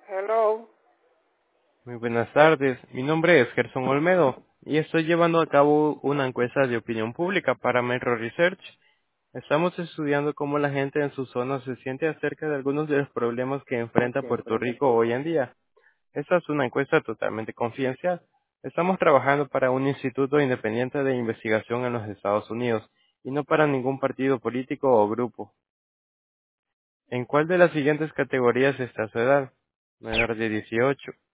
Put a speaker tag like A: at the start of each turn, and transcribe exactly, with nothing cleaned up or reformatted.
A: Hello.
B: Muy buenas tardes, mi nombre es Gerson Olmedo y estoy llevando a cabo una encuesta de opinión pública para Metro Research. Estamos estudiando cómo la gente en su zona se siente acerca de algunos de los problemas que enfrenta Puerto Rico hoy en día. Esta es una encuesta totalmente confidencial. Estamos trabajando para un instituto independiente de investigación en los Estados Unidos y no para ningún partido político o grupo. ¿En cuál de las siguientes categorías está su edad? Menor de dieciocho,